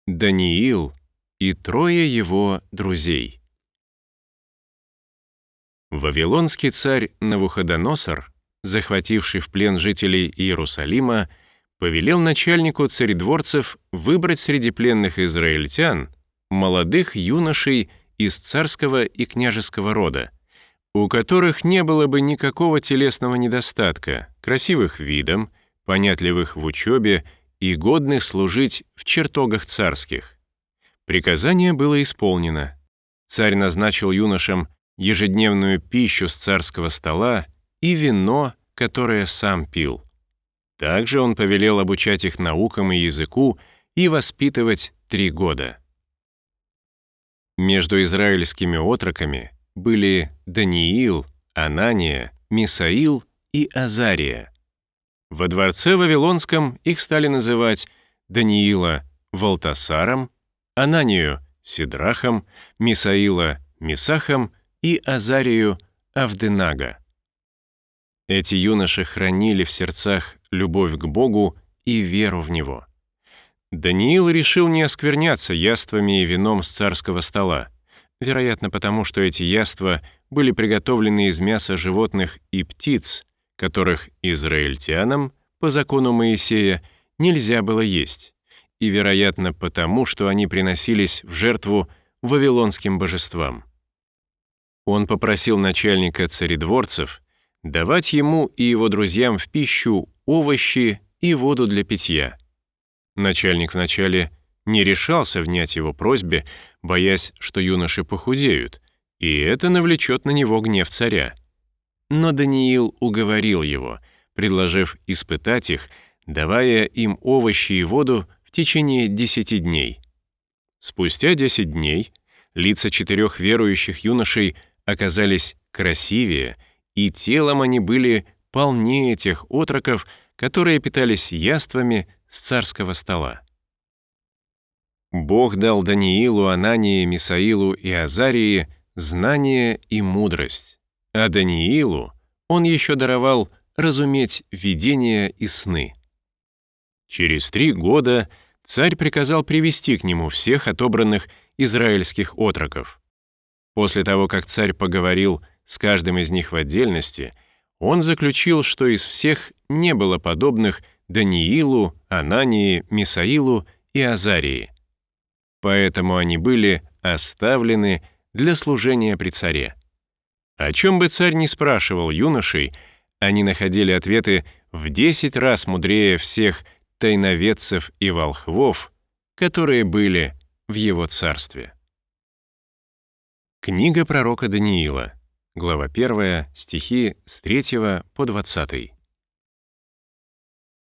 Даниил и трое его друзей. Вавилонский царь Навуходоносор, захвативший в плен жителей Иерусалима, повелел начальнику царедворцев выбрать среди пленных израильтян молодых юношей из царского и княжеского рода, у которых не было бы никакого телесного недостатка, красивых видом, понятливых в учебе и годных служить в чертогах царских. Приказание было исполнено. Царь назначил юношам ежедневную пищу с царского стола и вино, которое сам пил. Также он повелел обучать их наукам и языку и воспитывать 3 года. Между израильскими отроками были Даниил, Анания, Мисаил и Азария. Во дворце Вавилонском их стали называть Даниила Валтасаром, Ананию Сидрахом, Мисаила Мисахом и Азарию Авденага. Эти юноши хранили в сердцах любовь к Богу и веру в Него. Даниил решил не оскверняться яствами и вином с царского стола, вероятно, потому что эти яства были приготовлены из мяса животных и птиц, которых израильтянам, по закону Моисея, нельзя было есть, и, вероятно, потому что они приносились в жертву вавилонским божествам. Он попросил начальника царедворцев давать ему и его друзьям в пищу овощи и воду для питья. Начальник вначале не решался внять его просьбе, боясь, что юноши похудеют, и это навлечет на него гнев царя. Но Даниил уговорил его, предложив испытать их, давая им овощи и воду в течение 10 дней. Спустя 10 дней лица 4 верующих юношей оказались красивее, и телом они были полнее тех отроков, которые питались яствами с царского стола. Бог дал Даниилу, Анании, Мисаилу и Азарии знание и мудрость, а Даниилу он еще даровал разуметь видения и сны. Через 3 года царь приказал привести к нему всех отобранных израильских отроков. После того, как царь поговорил с каждым из них в отдельности, он заключил, что из всех не было подобных Даниилу, Анании, Мисаилу и Азарии. Поэтому они были оставлены для служения при царе. О чем бы царь ни спрашивал юношей, они находили ответы в 10 раз мудрее всех тайноведцев и волхвов, которые были в его царстве. Книга пророка Даниила, глава 1, стихи с 3 по 20.